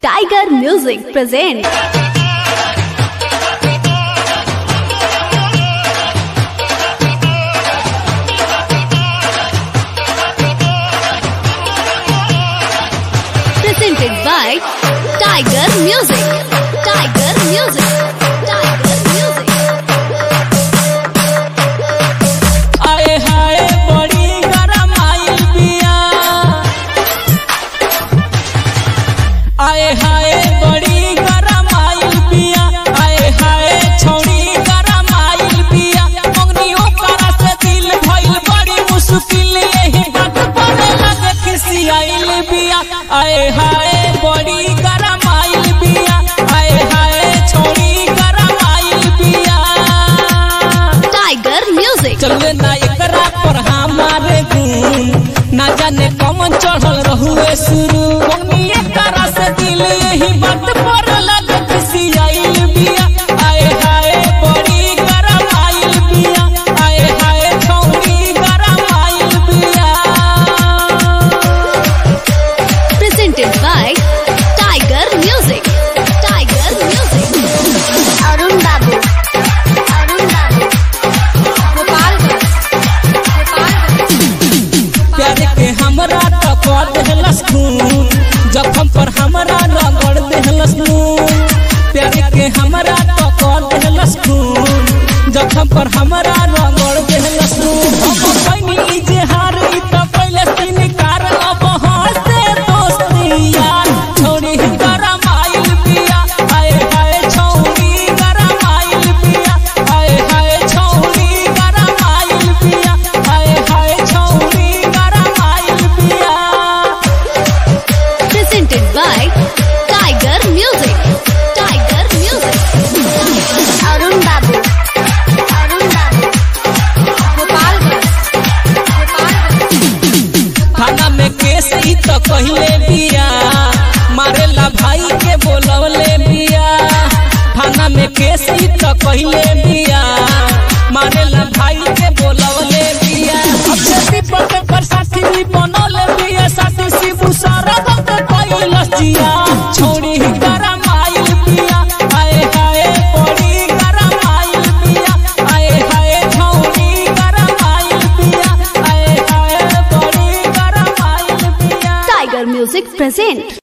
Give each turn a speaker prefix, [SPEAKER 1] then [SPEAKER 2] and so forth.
[SPEAKER 1] Tiger Music presents presented by Tiger Music. Tiger Music. Tiger Music.
[SPEAKER 2] आए हाय बड़ी गरम आइल बिया, आए हाय बड़ी गरम आइल बिया, आए हाय छौड़ी गरम आइल बिया। मंगनियों करा से दिल भइल बड़ी मुश्किल, यही बात पड़े लगे किसी आइल बिया। आए हाय बड़ी गरम आइल बिया, आए हाय छौड़ी गरम आइल बिया।
[SPEAKER 1] Tiger Music.
[SPEAKER 2] चलवे ना एकरा पर हमारे गुण, ना जाने कौन चढ़ल रहुए शुरू। मम्मी एकरा से दिल यही बात पर लग किसी आइल बिया। आए हाय बड़ी गरम आइल बिया, आए हाय छौड़ी गरम आइल बिया।
[SPEAKER 1] Presented by Tiger Music. Tiger Music. Arun Babu. Arun Babu. Gopalganj.
[SPEAKER 2] प्यार के हमरा तो कर देहलस खून, जखम पर हमरा रगड़ देहलस नून। प्यार के हमरा तो कर देहलस खून, जखम पर हमरा रगड़ देहलस नून। हम बनी इजहार ई तो पहले दिन कार, अब हंसे दोस्ती यार। छौड़ी गरम आइल बिया, आए हाय छौड़ी गरम आइल बिया, आए हाय छौड़ी गरम आइल बिया, आए हाय छौड़ी गरम आइल बिया।
[SPEAKER 1] Presented by Tiger Music. Tiger Music. Arun Babu. Arun Babu. Gopalganj.
[SPEAKER 2] थाना में केस ई तो कहले बिया, मारेला भाई के बोलवले बिया। थाना में केस ई तो कहले बिया, मारेला भाई के बोलवले बिया। अब छेती पर साथी भी बनले बिया, साथी शिबू सारा वक्त कइलस जिया। छौड़ी गरम आइल बिया, आए हाय बड़ी गरम आइल बिया, आए हाय छौड़ी गरम आइल बिया, आए हाय बड़ी गरम आइल बिया।
[SPEAKER 1] Tiger Music present